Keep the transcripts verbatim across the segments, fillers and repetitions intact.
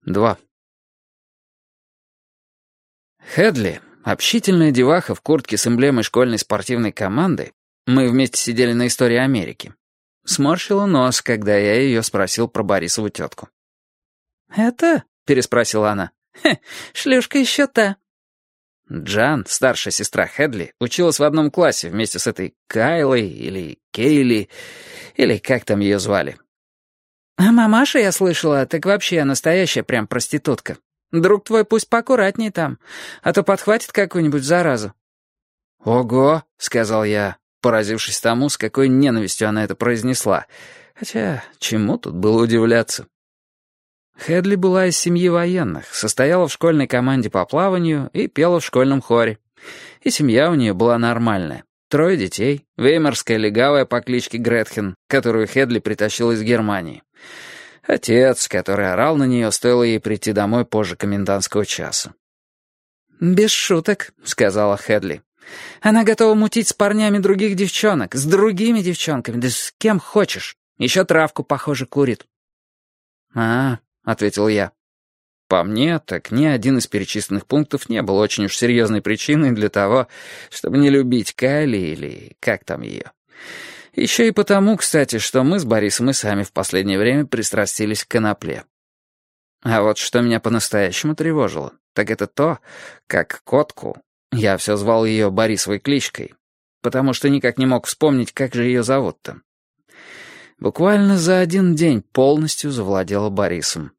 Два. Хедли, общительная деваха в куртке с эмблемой школьной спортивной команды, мы вместе сидели на «Истории Америки», сморщила нос, когда я ее спросил про Борисову тетку. «Это?» — переспросила она. «Хе, шлюшка еще та». Джан, старшая сестра Хедли, училась в одном классе вместе с этой Кайлой или Кейли, или как там ее звали. «А мамаша, я слышала, так вообще настоящая прям проститутка. Друг твой пусть поаккуратней там, а то подхватит какую-нибудь заразу». «Ого», — сказал я, поразившись тому, с какой ненавистью она это произнесла. Хотя, чему тут было удивляться? Хедли была из семьи военных, состояла в школьной команде по плаванию и пела в школьном хоре. И семья у нее была нормальная. Трое детей, веймарская легавая по кличке Гретхен, которую Хедли притащил из Германии. Отец, который орал на нее, стоило ей прийти домой позже комендантского часа. «Без шуток», — сказала Хедли. «Она готова мутить с парнями других девчонок, с другими девчонками, да с кем хочешь. Еще травку, похоже, курит». «А, — ответил я. По мне, так ни один из перечисленных пунктов не был очень уж серьезной причиной для того, чтобы не любить Кайли или как там ее. Еще и потому, кстати, что мы с Борисом и сами в последнее время пристрастились к конопле. А вот что меня по-настоящему тревожило, так это то, как котку, я все звал ее Борисовой кличкой, потому что никак не мог вспомнить, как же ее зовут-то. Буквально за один день полностью завладела Борисом.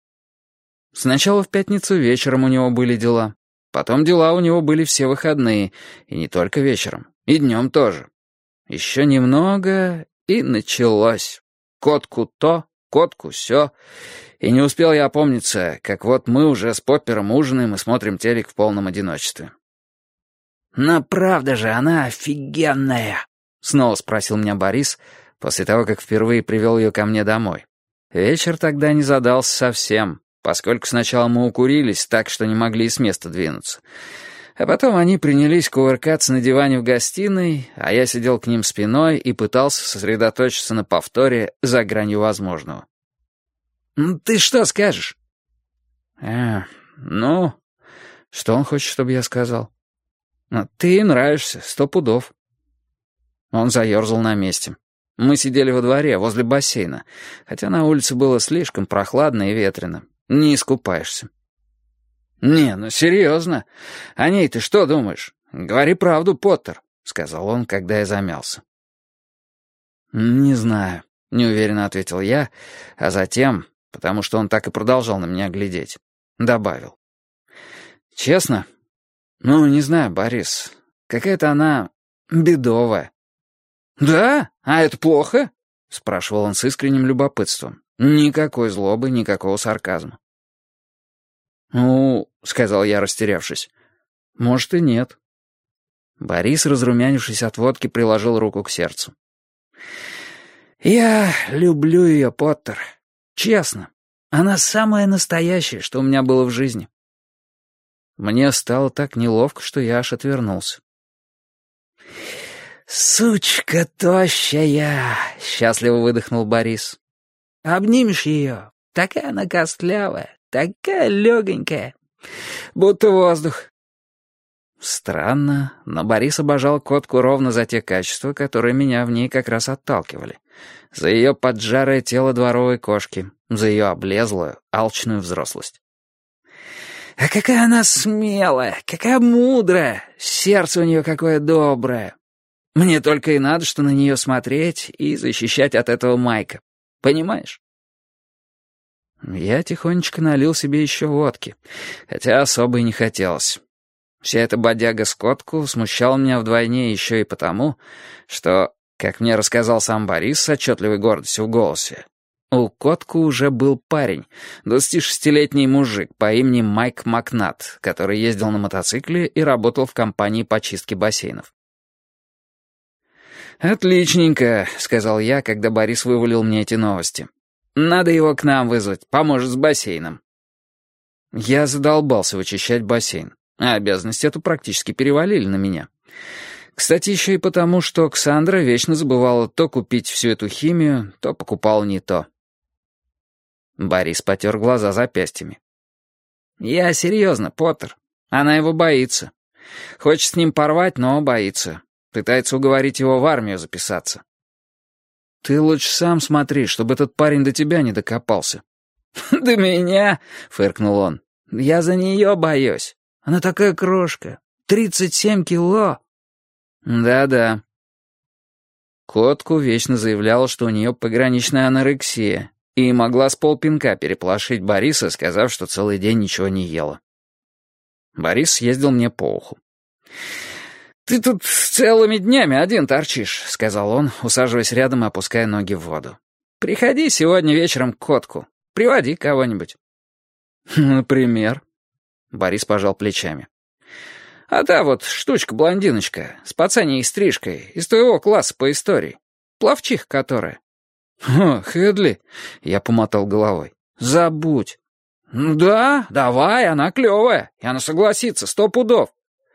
Сначала в пятницу вечером у него были дела. Потом дела у него были все выходные. И не только вечером. И днем тоже. Еще немного, и началось. Котку то, котку сё. И не успел я опомниться, как вот мы уже с Поппером ужинаем и смотрим телек в полном одиночестве. «Но правда же, она офигенная!» — снова спросил меня Борис, после того, как впервые привел ее ко мне домой. Вечер тогда не задался совсем, поскольку сначала мы укурились так, что не могли и с места двинуться. А потом они принялись кувыркаться на диване в гостиной, а я сидел к ним спиной и пытался сосредоточиться на повторе за гранью возможного. «Ты что скажешь?» «Э, ну, что он хочет, чтобы я сказал?» «Ты ей нравишься, сто пудов». Он заерзал на месте. Мы сидели во дворе, возле бассейна, хотя на улице было слишком прохладно и ветрено. Не искупаешься. «Не, ну серьезно. О ней ты что думаешь? Говори правду, Поттер», — сказал он, когда я замялся. «Не знаю», — неуверенно ответил я, а затем, потому что он так и продолжал на меня глядеть, добавил. «Честно? Ну, не знаю, Борис. Какая-то она бедовая». «Да? А это плохо?» — спрашивал он с искренним любопытством. Никакой злобы, никакого сарказма. «Ну, — сказал я, растерявшись, — может и нет». Борис, разрумянившись от водки, приложил руку к сердцу. «Я люблю ее, Поттер. Честно. Она самая настоящая, что у меня было в жизни». Мне стало так неловко, что я аж отвернулся. «Сучка тощая!» — счастливо выдохнул Борис. «Обнимешь ее? Такая она костлявая, такая легонькая, будто воздух». Странно, но Борис обожал котку ровно за те качества, которые меня в ней как раз отталкивали. За ее поджарое тело дворовой кошки, за ее облезлую, алчную взрослость. «А какая она смелая, какая мудрая, сердце у нее какое доброе. Мне только и надо, что на нее смотреть и защищать от этого Майка. Понимаешь?» Я тихонечко налил себе еще водки, хотя особо и не хотелось. Вся эта бодяга-скотку смущала меня вдвойне еще и потому, что, как мне рассказал сам Борис с отчетливой гордостью в голосе, у котку уже был парень, двадцатишестилетний мужик по имени Майк Макнат, который ездил на мотоцикле и работал в компании по чистке бассейнов. «Отличненько», — сказал я, когда Борис вывалил мне эти новости. «Надо его к нам вызвать, поможет с бассейном». Я задолбался вычищать бассейн, а обязанности эту практически перевалили на меня. Кстати, еще и потому, что Ксандра вечно забывала то купить всю эту химию, то покупала не то. Борис потер глаза запястьями. «Я серьезно, Поттер. Она его боится. Хочет с ним порвать, но боится. Пытается уговорить его в армию записаться». «Ты лучше сам смотри, чтобы этот парень до тебя не докопался». «До меня?» — фыркнул он. «Я за нее боюсь. Она такая крошка. Тридцать семь кило». «Да-да». Котку вечно заявляла, что у нее пограничная анорексия, и могла с полпинка переполошить Бориса, сказав, что целый день ничего не ела. Борис съездил мне по уху. «Ты тут целыми днями один торчишь», — сказал он, усаживаясь рядом и опуская ноги в воду. «Приходи сегодня вечером к Котку. Приводи кого-нибудь». «Например?» Борис пожал плечами. «А та вот штучка-блондиночка с пацаней стрижкой из твоего класса по истории. Пловчиха которая». «О, Хедли!» — я помотал головой. «Забудь». «Ну да, давай, она клевая, и она согласится, сто пудов».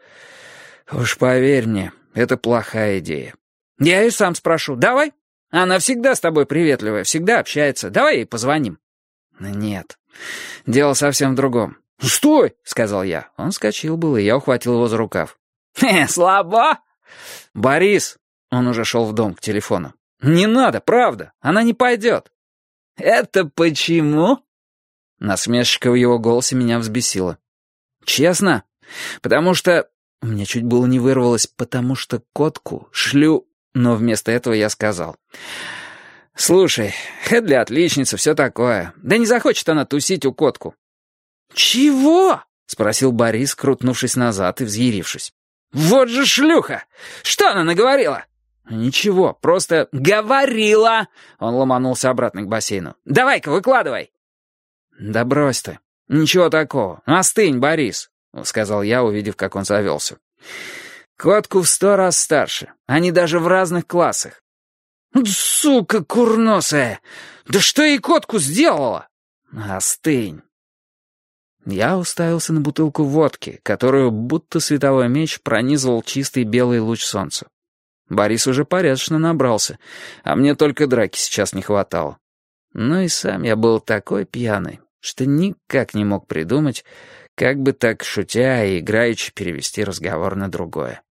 «Уж поверь мне, это плохая идея». «Я и сам спрошу, давай. Она всегда с тобой приветливая, всегда общается. Давай ей позвоним». «Нет, дело совсем в другом». «Стой!» — сказал я. Он вскочил был, и я ухватил его за рукав. «Хе, слабо?» «Борис!» — он уже шел в дом к телефону. «Не надо, правда, она не пойдет». «Это почему?» Насмешка в его голосе меня взбесила. «Честно? Потому что...» Мне чуть было не вырвалось, потому что Котку шлю... Но вместо этого я сказал. «Слушай, Хедли отличница, все такое. Да не захочет она тусить у Котку». «Чего?» — спросил Борис, крутнувшись назад и взъярившись. «Вот же шлюха! Что она наговорила?» «Ничего, просто...» «Говорила!» — он ломанулся обратно к бассейну. «Давай-ка, выкладывай!» «Да брось ты. Ничего такого. Остынь, Борис», — сказал я, увидев, как он завелся. «Котку в сто раз старше. Они даже в разных классах». «Сука курносая! Да что ей Котку сделала?» «Остынь». Я уставился на бутылку водки, которую, будто световой меч, пронизывал чистый белый луч солнца. Борис уже порядочно набрался, а мне только драки сейчас не хватало. Ну и сам я был такой пьяный, что никак не мог придумать, как бы так, шутя и играючи, перевести разговор на другое.